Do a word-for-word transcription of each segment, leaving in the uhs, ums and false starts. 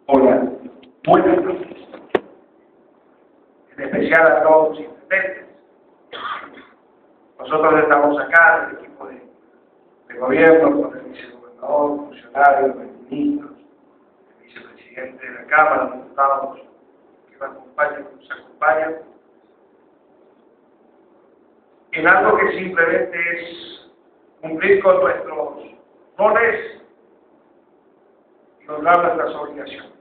Hola, buenas noches. En especial a todos los intendentes. Nosotros estamos acá, el equipo de, de gobierno, con el vicegobernador, funcionarios, los ministros, el vicepresidente de la Cámara, los diputados que nos acompañan, que nos acompañan, en algo que simplemente es cumplir con nuestros roles y lograr nuestras obligaciones.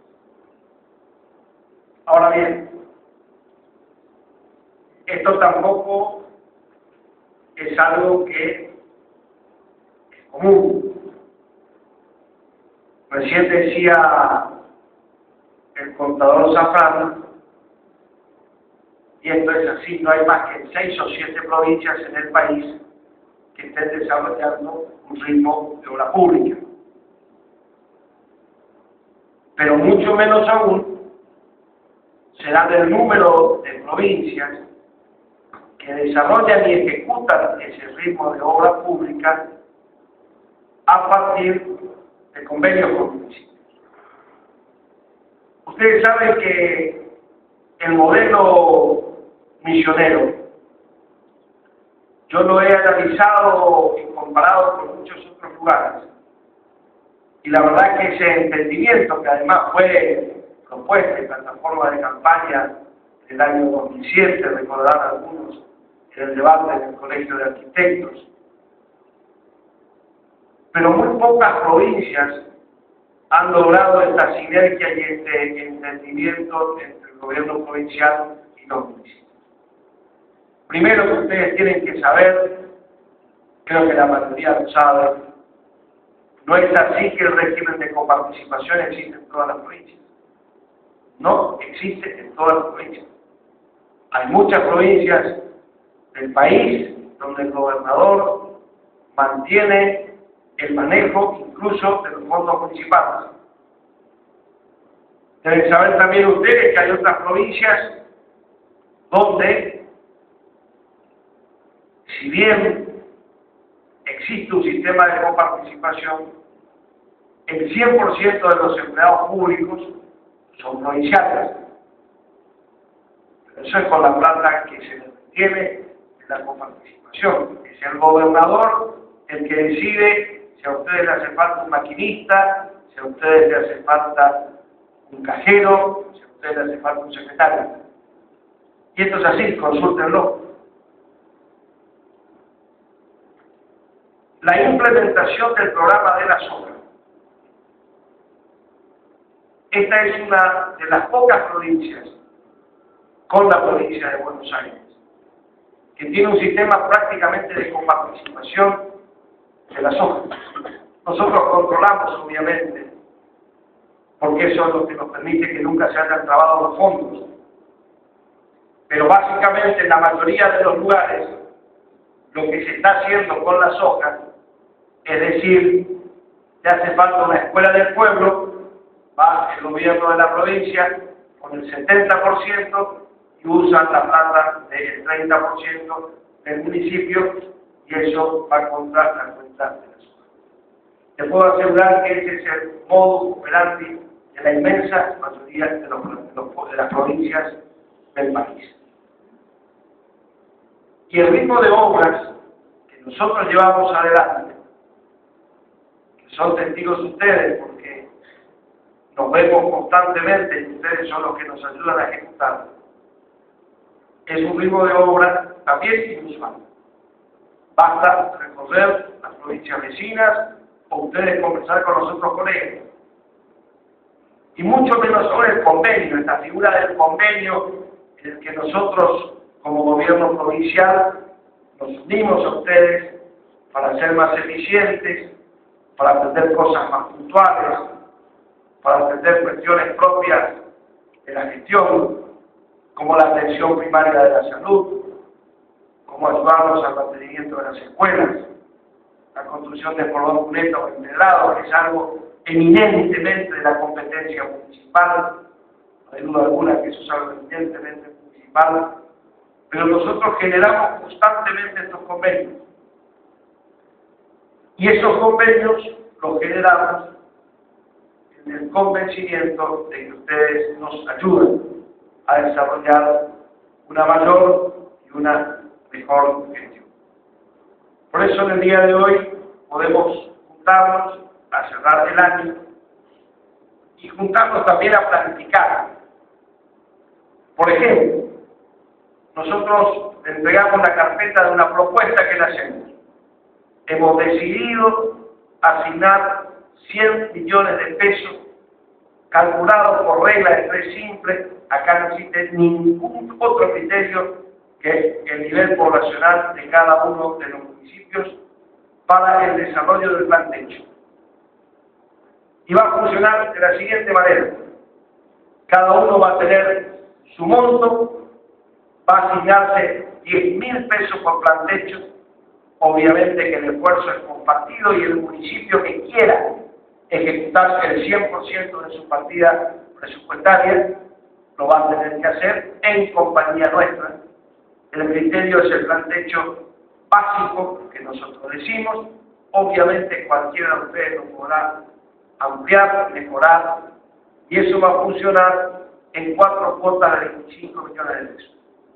Ahora bien, esto tampoco es algo que es común. Recién decía el contador Zafrana, y esto es así, no hay más que seis o siete provincias en el país que estén desarrollando un ritmo de obra pública. Pero mucho menos aún será del número de provincias que desarrollan y ejecutan ese ritmo de obra pública a partir de convenios con municipios. Ustedes saben que el modelo misionero, yo lo he analizado y comparado con muchos otros lugares, y la verdad que ese entendimiento, que además fue propuesta en plataforma de campaña del año dos mil siete, recordarán algunos en el debate en el Colegio de Arquitectos, pero muy pocas provincias han logrado esta sinergia y este entendimiento entre el gobierno provincial y los municipios. Primero que ustedes tienen que saber, creo que la mayoría lo sabe, no es así que el régimen de coparticipación existe en todas las provincias. No existe en todas las provincias. Hay muchas provincias del país donde el gobernador mantiene el manejo incluso de los fondos municipales. Deben saber también ustedes que hay otras provincias donde, si bien existe un sistema de coparticipación, el cien por ciento de los empleados públicos son provinciales. Pero eso es con la plata que se les retiene de la coparticipación. Es el gobernador el que decide si a ustedes les hace falta un maquinista, si a ustedes les hace falta un cajero, si a ustedes les hace falta un secretario. Y esto es así, consúltenlo. La implementación del programa de las obras. Esta es una de las pocas provincias, con la provincia de Buenos Aires, que tiene un sistema prácticamente de coparticipación de las obras. Nosotros controlamos, obviamente, porque eso es lo que nos permite que nunca se hayan trabado los fondos. Pero básicamente en la mayoría de los lugares, lo que se está haciendo con las obras, es decir, te hace falta una escuela del pueblo, va el gobierno de la provincia con el setenta por ciento y usan la plata del treinta por ciento del municipio, y eso va contra la cuenta de las obras. Te puedo asegurar que ese es el modus operandi de la inmensa mayoría de, los, de, los, de las provincias del país. Y el ritmo de obras que nosotros llevamos adelante, que son testigos ustedes porque nos vemos constantemente y ustedes son los que nos ayudan a ejecutar, es un ritmo de obra también inusual. Basta recorrer las provincias vecinas o ustedes conversar con los otros colegas. Y mucho menos sobre el convenio, esta figura del convenio en el que nosotros, como gobierno provincial, nos unimos a ustedes para ser más eficientes, para atender cosas más puntuales, para atender cuestiones propias de la gestión, como la atención primaria de la salud, como ayudarnos al mantenimiento de las escuelas, la construcción de cordón completo integrado, que es algo eminentemente de la competencia municipal, no hay duda alguna que eso es algo eminentemente municipal, pero nosotros generamos constantemente estos convenios. Y esos convenios los generamos en el convencimiento de que ustedes nos ayudan a desarrollar una mayor y una mejor gestión. Por eso en el día de hoy podemos juntarnos a cerrar el año y juntarnos también a planificar. Por ejemplo, nosotros entregamos la carpeta de una propuesta que le hacemos. Hemos decidido asignar cien millones de pesos calculados por regla de tres simple. Acá no existe ningún otro criterio que el nivel poblacional de cada uno de los municipios para el desarrollo del plan techo. Y va a funcionar de la siguiente manera. Cada uno va a tener su monto, va a asignarse diez mil pesos por plan techo. Obviamente que el esfuerzo es compartido y el municipio que quiera ejecutar el cien por ciento de su partida presupuestaria lo va a tener que hacer en compañía nuestra. El criterio es el plan techo básico que nosotros decimos. Obviamente cualquiera de ustedes lo podrá ampliar, mejorar, y eso va a funcionar en cuatro cuotas de veinticinco millones de pesos.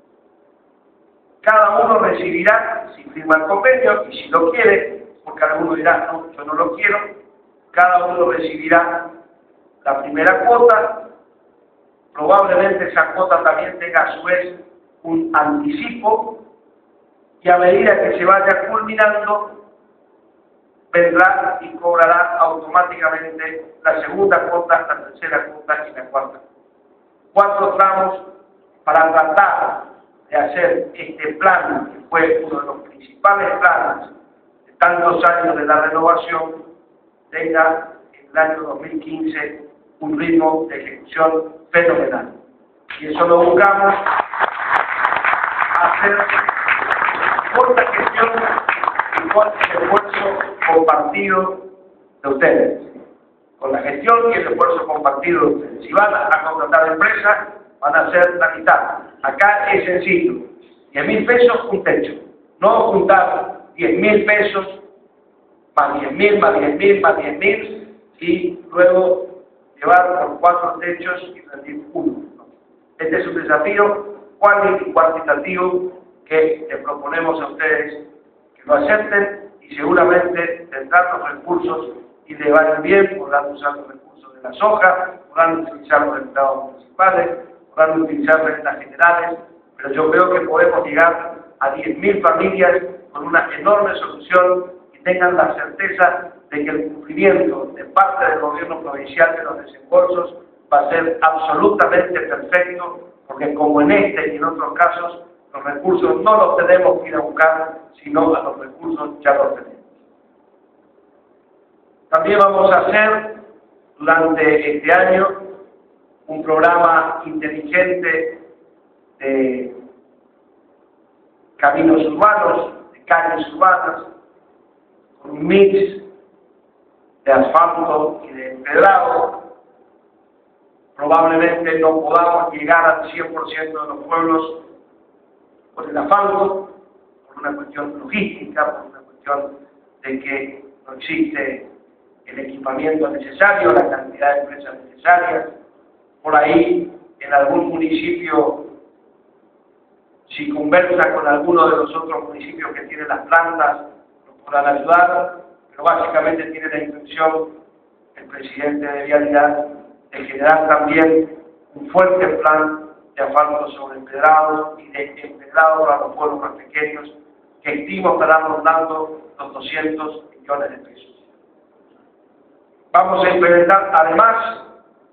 Cada uno recibirá, si firma el convenio, y si lo quiere, porque alguno dirá, no, yo no lo quiero, cada uno recibirá la primera cuota. Probablemente esa cuota también tenga a su vez un anticipo, y a medida que se vaya culminando, vendrá y cobrará automáticamente la segunda cuota, la tercera cuota y la cuarta. Cuatro tramos para tratar de hacer este plan, que fue uno de los principales planes de tantos años de la renovación, tenga en el año dos mil quince un ritmo de ejecución fenomenal. Y eso lo buscamos hacer con la gestión y con el esfuerzo compartido de ustedes. Con la gestión y el esfuerzo compartido de ustedes. Si van a contratar empresas, van a ser la mitad. Acá es sencillo. diez mil pesos, un techo. No juntar diez mil pesos, más diez mil, más diez mil, más diez mil, y luego llevar por cuatro techos y rendir uno. Este es un desafío cuantitativo que les proponemos a ustedes que lo acepten, y seguramente tendrán los recursos y le van bien, podrán usar los recursos de la soja, podrán utilizar los empleados municipales, podrán utilizar rentas generales, pero yo creo que podemos llegar a diez mil familias con una enorme solución y tengan la certeza de que el cumplimiento de parte del gobierno provincial de los desembolsos va a ser absolutamente perfecto, porque como en este y en otros casos, los recursos no los tenemos que ir a buscar, sino a los recursos ya los tenemos. También vamos a hacer durante este año un programa inteligente de caminos urbanos, de calles urbanas, con un mix de asfalto y de empedrado. Probablemente no podamos llegar al cien por ciento de los pueblos por el asfalto, por una cuestión logística, por una cuestión de que no existe el equipamiento necesario, la cantidad de empresas necesarias. Por ahí, en algún municipio, si conversa con alguno de los otros municipios que tienen las plantas, nos podrán ayudar, pero básicamente tiene la intención el presidente de Vialidad de generar también un fuerte plan de asfalto sobre empedrados y de empedrado para los pueblos más pequeños, que estimo estarán rondando los doscientos millones de pesos. Vamos a implementar además,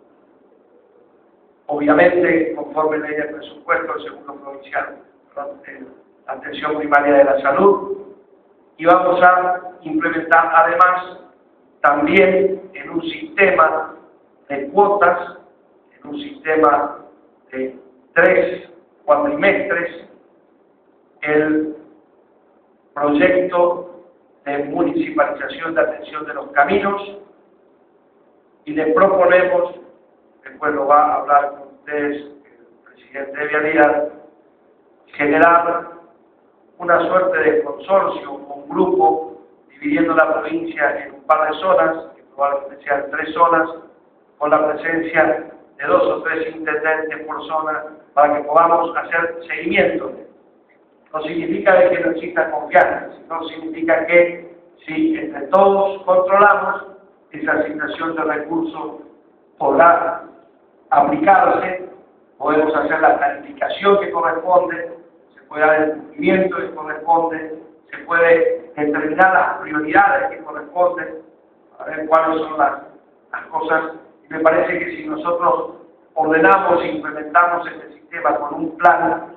obviamente, conforme ley de presupuesto del Segundo Provincial, de la atención primaria de la salud, y vamos a implementar además también en un sistema de cuotas, en un sistema de tres cuatrimestres, el proyecto de municipalización de atención de los caminos, y les proponemos, después lo va a hablar con ustedes el presidente de Vialidad, generar una suerte de consorcio o un grupo dividiendo la provincia en un par de zonas, que probablemente sean tres zonas, con la presencia de dos o tres intendentes por zona para que podamos hacer seguimiento. No significa de que no exista confianza, sino significa que si entre todos controlamos, esa asignación de recursos podrá aplicarse, podemos hacer la planificación que corresponde, se puede dar el cumplimiento que corresponde, se puede determinar las prioridades que corresponden, a ver cuáles son las, las cosas. Y me parece que si nosotros ordenamos e implementamos este sistema con un plan,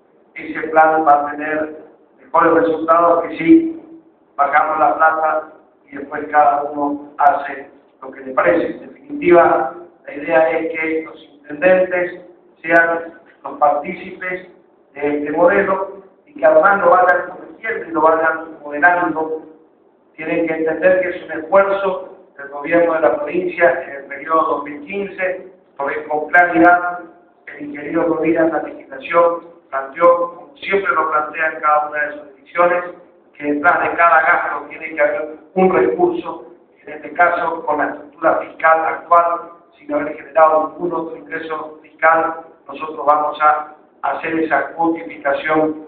ese plan va a tener mejores resultados que si bajamos la plata y después cada uno hace lo que le parece. En definitiva, la idea es que los intendentes sean los partícipes de este modelo y que además lo vayan corrigiendo y lo vayan moderando. Tienen que entender que es un esfuerzo del gobierno de la provincia en el periodo dos mil quince, porque con claridad el ingeniero Rovira en la legislación planteó, como siempre lo plantea en cada una de sus decisiones, que detrás de cada gasto tiene que haber un recurso, en este caso con la estructura fiscal actual, sin haber generado ningún otro ingreso fiscal, nosotros vamos a hacer esa cuantificación,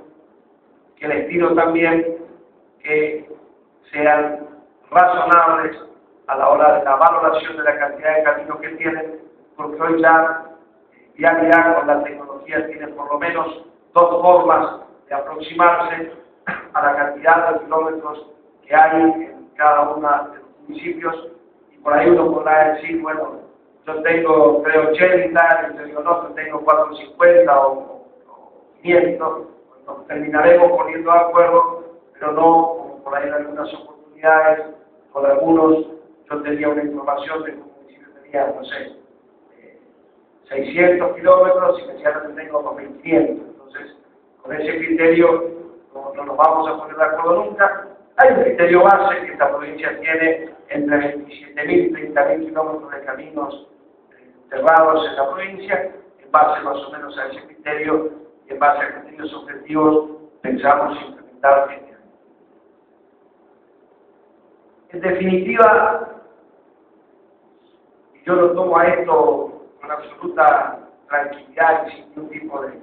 que les pido también que sean razonables a la hora de la valoración de la cantidad de caminos que tienen, porque hoy ya, ya, ya con la tecnología tienen por lo menos dos formas de aproximarse a la cantidad de kilómetros que hay en cada uno de los municipios, y por ahí uno podrá decir, bueno, yo tengo creo ochenta, yo digo, no, yo tengo cuatrocientos cincuenta o, o quinientos, nos terminaremos poniendo de acuerdo, pero no, como por ahí en algunas oportunidades, con algunos, yo tenía una información de que un municipio tenía, no sé, eh, seiscientos kilómetros y me decían que tengo dos mil quinientos, entonces, con ese criterio no, no nos vamos a poner de acuerdo nunca. Hay un criterio base que esta provincia tiene entre veintisiete mil y treinta mil kilómetros de caminos eh, cerrados en la provincia, en base más o menos a ese criterio y en base a criterios objetivos pensamos implementar este año. En definitiva, y yo lo tomo a esto con absoluta tranquilidad y sin ningún tipo de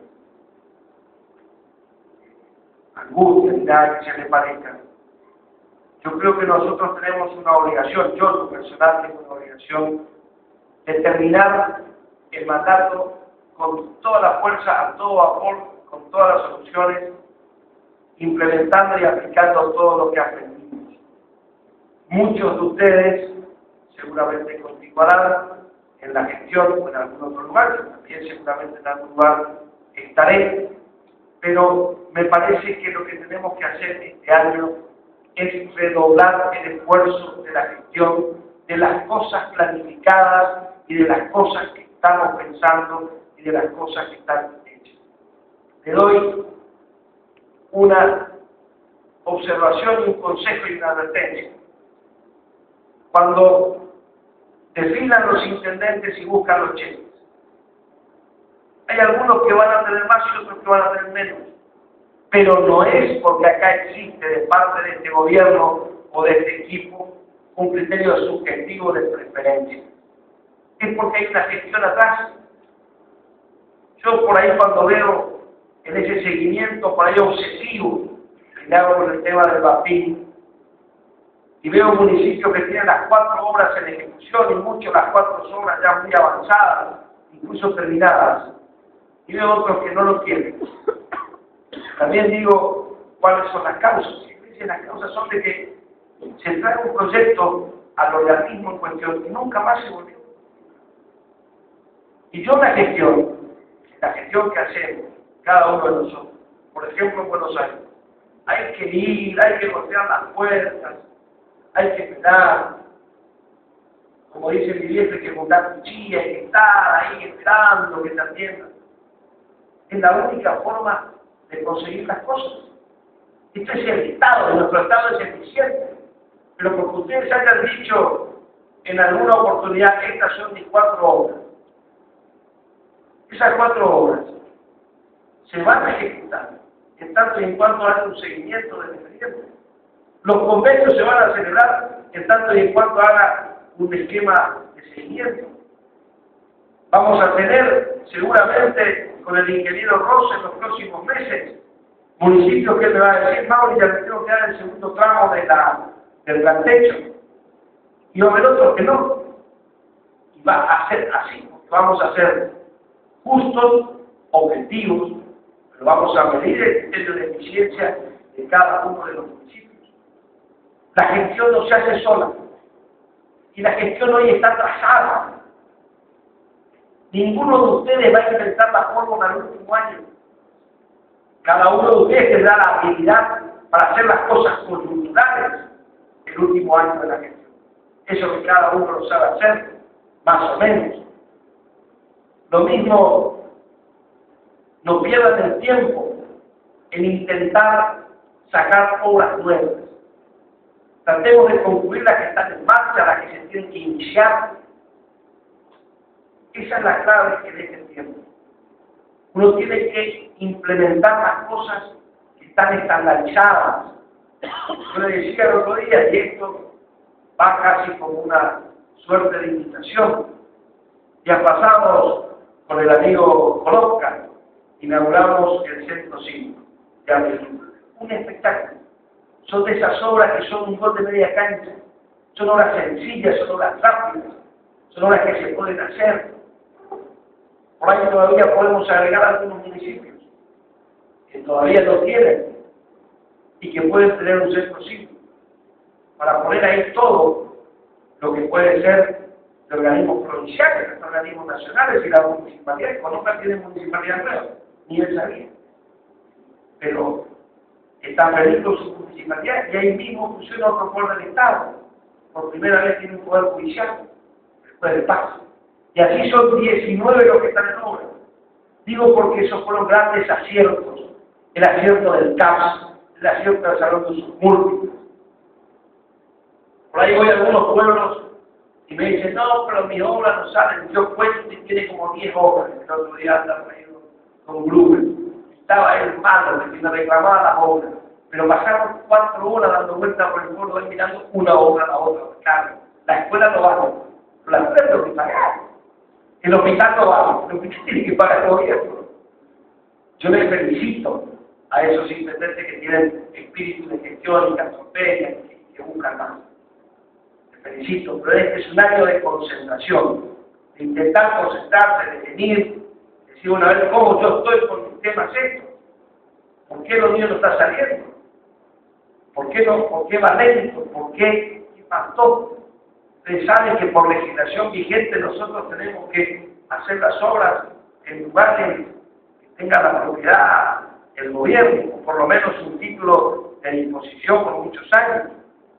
angustia ni nada que se le parezca. Yo creo que nosotros tenemos una obligación, yo en lo personal tengo una obligación de terminar el mandato con toda la fuerza, a todo vapor, con todas las soluciones, implementando y aplicando todo lo que aprendimos. Muchos de ustedes seguramente continuarán en la gestión o en algún otro lugar, yo también seguramente en algún lugar estaré, pero me parece que lo que tenemos que hacer este año es redoblar el esfuerzo de la gestión, de las cosas planificadas y de las cosas que estamos pensando y de las cosas que están hechas. Le doy una observación, un consejo y una advertencia. Cuando desfilan los intendentes y buscan los cheques, hay algunos que van a tener más y otros que van a tener menos. Pero no es porque acá existe de parte de este gobierno o de este equipo un criterio subjetivo de preferencia. Es porque hay una gestión atrás. Yo por ahí cuando veo en ese seguimiento por ahí obsesivo que le hago con el tema del VAPIN, y veo municipios que tienen las cuatro obras en ejecución y muchos las cuatro obras ya muy avanzadas, incluso terminadas, y veo otros que no lo tienen. También digo cuáles son las causas. Y las causas son de que se trae un proyecto al organismo en cuestión y nunca más se volvió. Y yo la gestión, la gestión que hacemos cada uno de nosotros, por ejemplo en Buenos Aires, hay que ir, hay que golpear las puertas, hay que esperar, como dice mi viejo, hay que montar cuchilla, hay que estar ahí esperando que te atiendan. Es la única forma de conseguir las cosas. Este es el Estado, nuestro Estado es eficiente, pero porque ustedes hayan dicho en alguna oportunidad que estas son mis cuatro obras, esas cuatro obras se van a ejecutar en tanto y en cuanto haya un seguimiento del expediente. Los convenios se van a celebrar en tanto y en cuanto haga un esquema de seguimiento. Vamos a tener seguramente con el ingeniero Ross en los próximos meses municipios que me va a decir, Mauri, ya me tengo que dar el segundo tramo de la, del plan techo. Y va a haber otros que no. Y va a ser así, porque vamos a ser justos, objetivos, pero vamos a medir el criterio de eficiencia de cada uno de los municipios. La gestión no se hace sola. Y la gestión hoy está atrasada. Ninguno de ustedes va a inventar la fórmula el último año. Cada uno de ustedes tendrá la habilidad para hacer las cosas coyunturales el último año de la gestión. Eso que cada uno lo sabe hacer, más o menos. Lo mismo, no pierdan el tiempo en intentar sacar obras nuevas. Tratemos de concluir las que están en marcha, las que se tienen que iniciar. Esa es la clave que deje el tiempo. Uno tiene que implementar las cosas que están estandarizadas. Yo le decía el otro día, y esto va casi como una suerte de invitación. Ya pasamos con el amigo Colosca, inauguramos el Centro Cívico de Avelino. Un espectáculo. Son de esas obras que son un gol de media cancha. Son obras sencillas, son obras rápidas, son obras que se pueden hacer. Por ahí todavía podemos agregar algunos municipios que todavía no tienen y que pueden tener un centro cívico para poner ahí todo lo que puede ser de organismos provinciales, de organismos nacionales y la municipalidad. Colombia tiene municipalidad nueva, ni él sabía. Pero está feliz con su municipalidad y ahí mismo funciona otro poder del Estado. Por primera vez tiene un poder judicial, después del paso. Y así son diecinueve los que están en obra. Digo porque esos fueron grandes aciertos. El acierto del C A P S, el acierto del Salón de sus múltiples. Por ahí voy a algunos pueblos y me dicen, no, pero mis obras no salen. Yo cuento y tiene como diez obras. El otro día andaba reído con Gruber. Estaba él malo, que me reclamaba las obras. Pero pasaron cuatro horas dando vueltas por el pueblo y mirando una obra a la otra. Claro, la escuela no vale. La escuela tengo que pagar. El hospital no vale. El hospital tiene que pagar el gobierno. Yo les felicito a esos intendentes que tienen espíritu de gestión y cantopedia, que, que buscan más. Les felicito, pero este es un año de concentración, de intentar concentrarse, de venir, decir una vez cómo yo estoy con mis temas estos, por qué lo mío no está saliendo, por qué, no, por qué va lento, por qué, qué pasó. Ustedes saben que por legislación vigente nosotros tenemos que hacer las obras en lugares que tengan la propiedad el gobierno, o por lo menos un título de disposición por muchos años.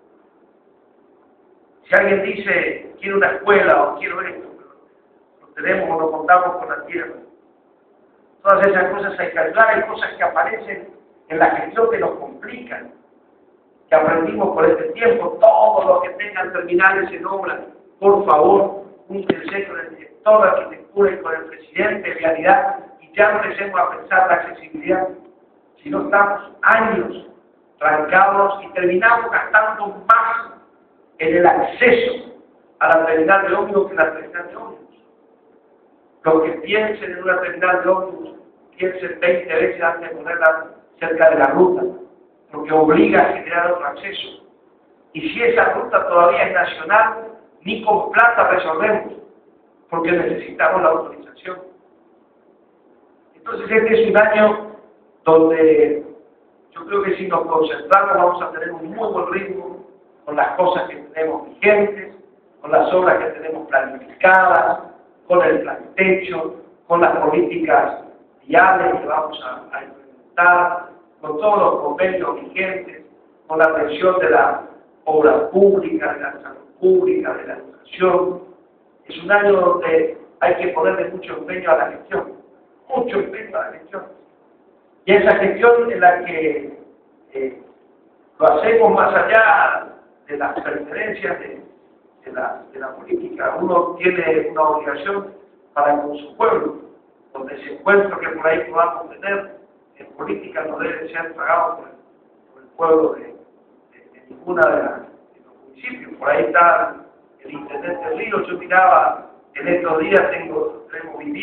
Si alguien dice, quiero una escuela o quiero esto, lo tenemos o lo contamos con la tierra. Todas esas cosas hay que ayudar, hay cosas que aparecen en la gestión que nos complican, que aprendimos por este tiempo. Todos los que tengan terminales en obra, por favor, júntense con el director de arquitectura y con el presidente de realidad y ya empecemos a pensar la accesibilidad. Si no estamos años trancados y terminamos gastando más en el acceso a la terminal de ómnibus que en la terminal de ómnibus. Los que piensen en una terminal de ómnibus, piensen veinte veces antes de ponerla cerca de la ruta, porque obliga a generar otro acceso. Y si esa ruta todavía es nacional, ni con plata resolvemos, porque necesitamos la autorización. Entonces este es un año donde yo creo que si nos concentramos vamos a tener un muy buen ritmo con las cosas que tenemos vigentes, con las obras que tenemos planificadas, con el plan techo, con las políticas viales que vamos a, a implementar, con todos los convenios vigentes, con la atención de la obra pública, de la salud pública, de la educación. Es un año donde hay que ponerle mucho empeño a la gestión, mucho empeño a la gestión. Y esa gestión en la que eh, lo hacemos más allá de las preferencias de, de, la, de la política. Uno tiene una obligación para con su pueblo, donde ese encuentro que por ahí podamos tener en política no debe ser pagado por el, por el pueblo de, de, de ninguna de, la, de los municipios. Por ahí está el intendente Ríos. Yo miraba en estos días, tengo, tenemos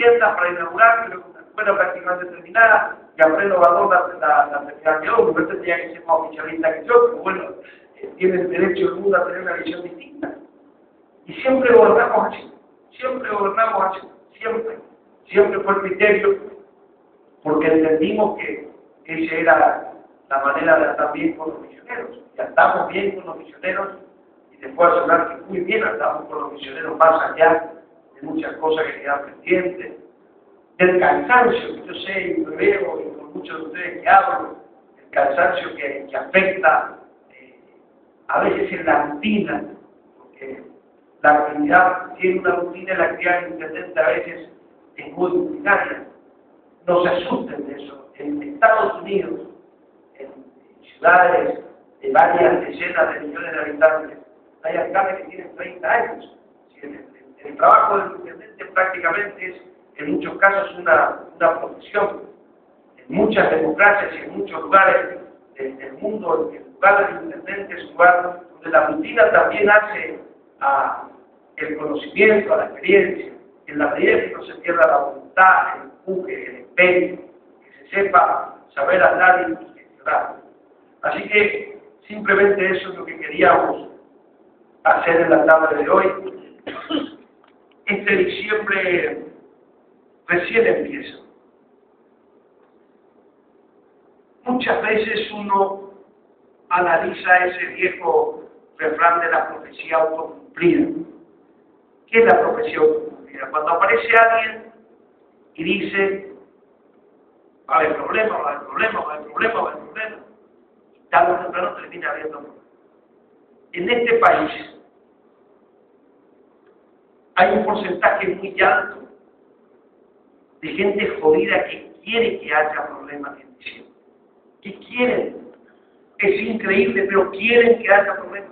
viviendas para inaugurar, creo que una escuela prácticamente terminada, y Alfredo Badón la, la, la terminada que hoy, porque tenía que ser más oficialista que yo, pero bueno, eh, tiene el derecho del mundo a tener una visión distinta. Y siempre gobernamos así, siempre gobernamos así, siempre, siempre fue el criterio, porque entendimos que esa era la manera de andar bien con los misioneros, y andamos bien con los misioneros, y te puedo asegurar que muy bien andamos con los misioneros más allá de muchas cosas que quedan pendientes, del cansancio, que yo sé y lo veo, y con muchos de ustedes que hablo, el cansancio que, que afecta eh, a veces en la rutina, porque la actividad tiene una rutina y la actividad del intendente a veces es muy rutinaria. No se asusten de eso. En Estados Unidos, en ciudades de varias decenas de millones de habitantes, hay alcaldes que tienen treinta años. El, el, el trabajo del intendente prácticamente es, en muchos casos, una, una profesión. En muchas democracias y en muchos lugares del, del mundo, el lugar del intendente es un lugar donde la rutina también hace a el conocimiento, a la experiencia, en la medida que no se pierda la voluntad, el empuje, el empeño, que se sepa saber hablar y gestionar. Así que simplemente eso es lo que queríamos hacer en la tarde de hoy. Este diciembre recién empieza. Muchas veces uno analiza ese viejo refrán de la profecía autocumplida. ¿Qué es la profecía autocumplida? Cuando aparece alguien y dice, va a haber problema, va a haber problema, va a haber problema, va a haber problema, y tarde o temprano termina habiendo problemas. En este país hay un porcentaje muy alto de gente jodida que quiere que haya problemas en diciembre. Que quieren. Es increíble, pero quieren que haya problemas.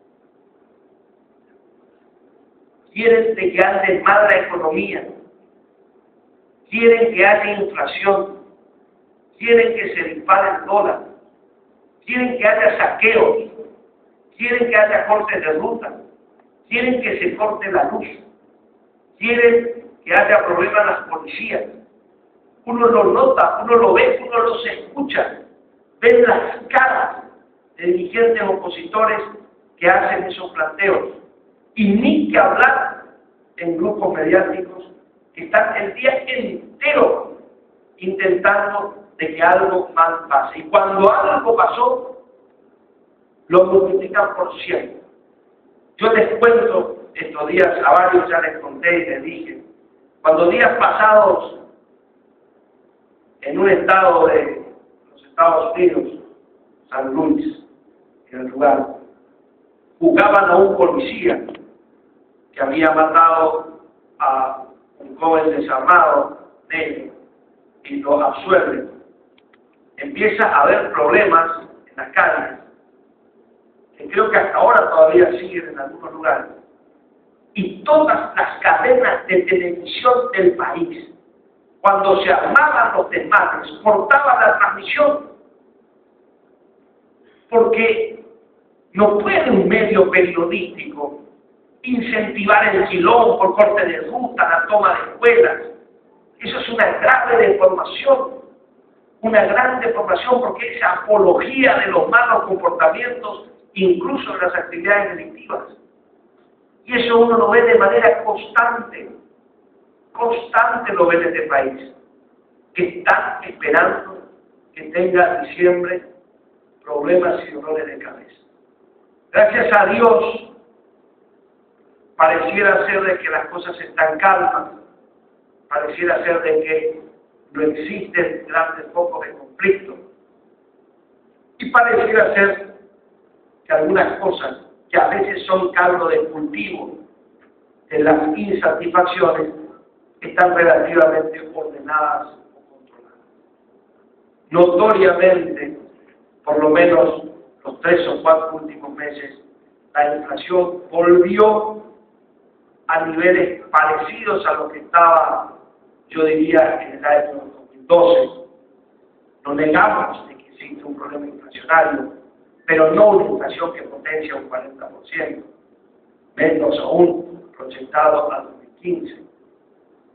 Quieren que ande mal la economía. Quieren que haya inflación. Quieren que se dispare el dólar. Quieren que haya saqueos. Quieren que haya cortes de ruta. Quieren que se corte la luz. Quieren que haya problemas en las policías. Uno lo nota, uno lo ve, uno los escucha. Ven las caras de dirigentes opositores que hacen esos planteos. Y ni que hablar en grupos mediáticos que están el día entero intentando de que algo mal pase. Y cuando algo pasó, lo multiplican por cien. Yo les cuento estos días, a varios ya les conté y les dije, cuando días pasados en un estado de los Estados Unidos, San Luis, en el lugar, juzgaban a un policía que había matado a un joven desarmado negro y lo absuelven. Empieza a haber problemas en las calles, que creo que hasta ahora todavía siguen en algunos lugares. Y todas las cadenas de televisión del país, cuando se armaban los desmanes, cortaban la transmisión. Porque no puede un medio periodístico incentivar el quilombo por corte de ruta, la toma de escuelas. Eso es una grave deformación, una gran deformación porque es apología de los malos comportamientos, incluso en las actividades delictivas. Y eso uno lo ve de manera constante, constante lo ve en este país, que están esperando que tenga diciembre problemas y dolores de cabeza. Gracias a Dios, pareciera ser de que las cosas están calmas, pareciera ser de que no existen grandes focos de conflicto, y pareciera ser que algunas cosas que a veces son caldo de cultivo de las insatisfacciones están relativamente ordenadas o controladas. Notoriamente, por lo menos los tres o cuatro últimos meses, la inflación volvió a niveles parecidos a lo que estaba, yo diría, en el año dos mil doce. No negamos de que existe un problema inflacionario, pero no una inflación que potencia un cuarenta por ciento, menos aún proyectado a dos mil quince.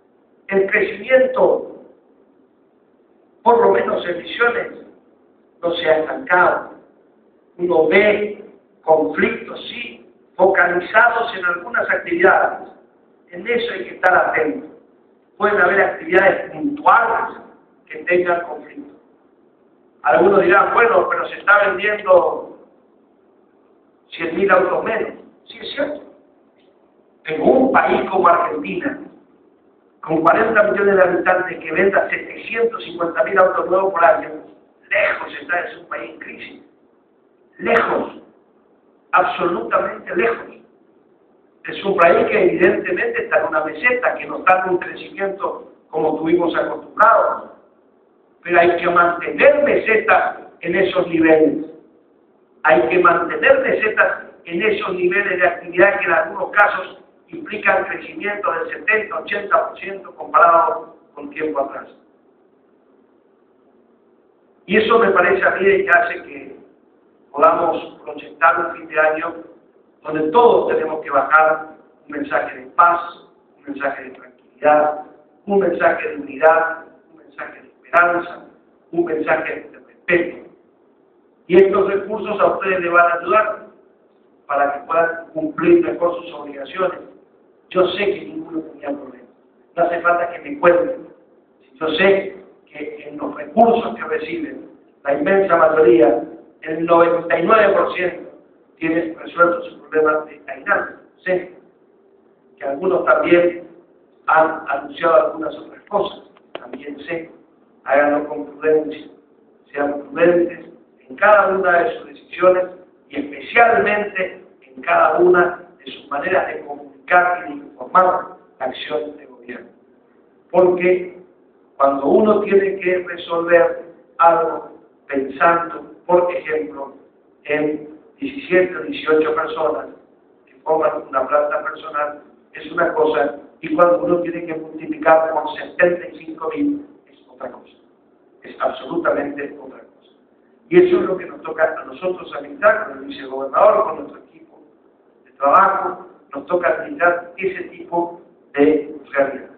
el crecimiento, por lo menos en Misiones, no se ha estancado. Uno ve conflictos, sí, focalizados en algunas actividades. En eso hay que estar atento. Pueden haber actividades puntuales que tengan conflicto. Algunos dirán, bueno, pero se está vendiendo cien mil autos menos. Sí, es cierto. En un país como Argentina, con cuarenta millones de habitantes, que venda setecientos cincuenta mil autos nuevos por año, lejos está, es un país en crisis. Lejos. Absolutamente lejos. Es un país que evidentemente está en una meseta, que no está en un crecimiento como estuvimos acostumbrados. Pero hay que mantener mesetas en esos niveles. Hay que mantener mesetas en esos niveles de actividad que en algunos casos implican crecimiento del setenta a ochenta por ciento comparado con tiempo atrás. Y eso me parece a mí que hace que podamos proyectar un fin de año donde todos tenemos que bajar un mensaje de paz, un mensaje de tranquilidad, un mensaje de unidad, un mensaje de esperanza, un mensaje de respeto. Y estos recursos a ustedes les van a ayudar para que puedan cumplir mejor sus obligaciones. Yo sé que ninguno tenía problema. No hace falta que me cuenten. Yo sé que en los recursos que reciben, la inmensa mayoría, el noventa y nueve por ciento, tienen resueltos sus problemas de aislamiento. Sé que algunos también han anunciado algunas otras cosas. También sé, háganlo con prudencia, sean prudentes en cada una de sus decisiones y especialmente en cada una de sus maneras de comunicar y de informar la acción de gobierno. Porque cuando uno tiene que resolver algo pensando, por ejemplo, en diecisiete o dieciocho personas que forman una planta personal, es una cosa, y cuando uno tiene que multiplicar por setenta y cinco mil, es otra cosa. Es absolutamente otra cosa. Y eso es lo que nos toca a nosotros administrar con el vicegobernador, con nuestro equipo de trabajo, nos toca administrar ese tipo de realidades.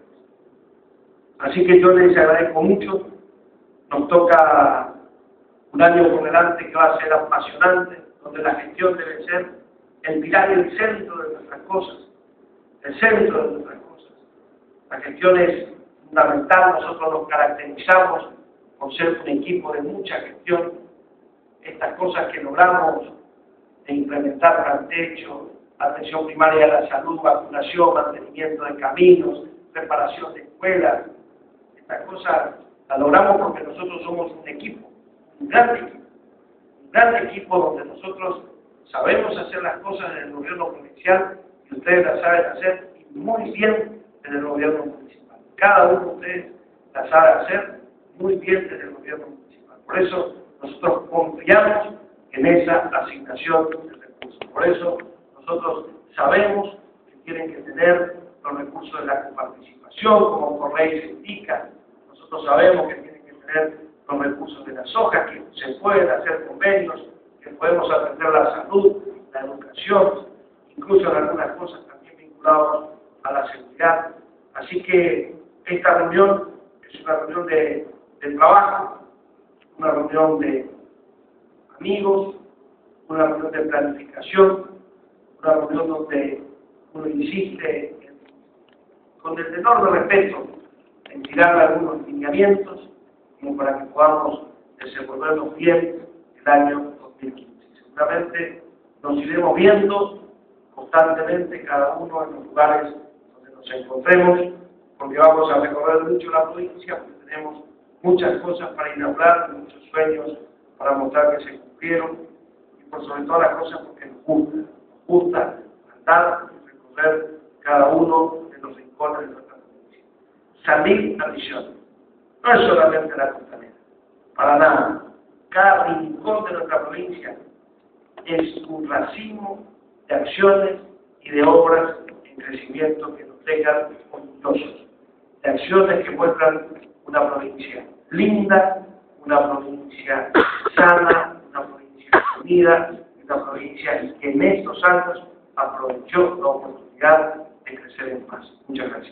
Así que yo les agradezco mucho, nos toca un año por delante que va a ser apasionante, donde la gestión debe ser el pilar y el centro de nuestras cosas, el centro de nuestras cosas. La gestión es fundamental, nosotros nos caracterizamos por ser un equipo de mucha gestión. Estas cosas que logramos de implementar plan techo, atención primaria a la salud, vacunación, mantenimiento de caminos, preparación de escuelas, estas cosas las logramos porque nosotros somos un equipo, un gran equipo, un gran equipo donde nosotros sabemos hacer las cosas en el gobierno provincial y ustedes las saben hacer muy bien en el gobierno municipal. Cada uno de ustedes las sabe hacer muy bien en el gobierno municipal. Por eso nosotros confiamos en esa asignación de recursos. Por eso nosotros sabemos que tienen que tener los recursos de la coparticipación, como por ley se indica. Nosotros sabemos que tienen que tener los recursos de las hojas, que se pueden hacer convenios, que podemos atender la salud, la educación, incluso en algunas cosas también vinculadas a la seguridad. Así que esta reunión es una reunión de, de trabajo, una reunión de amigos, una reunión de planificación, una reunión donde uno insiste en, con el enorme respeto en tirar algunos lineamientos como para que podamos desenvolvernos bien el año dos mil quince. Seguramente nos iremos viendo constantemente cada uno en los lugares donde nos encontremos, porque vamos a recorrer mucho la provincia, porque tenemos muchas cosas para inaugurar, muchos sueños para mostrar que se cumplieron, y por sobre todas las cosas porque nos gusta, nos gusta andar y recorrer cada uno de los rincones de nuestra provincia. Salir a Misiones, no es solamente la costanera, para nada. Cada rincón de nuestra provincia es un racimo de acciones y de obras en crecimiento que nos tengan orgullosos, de acciones que muestran una provincia linda, una provincia sana, una provincia unida, una provincia que en estos años aprovechó la oportunidad de crecer en paz. Muchas gracias.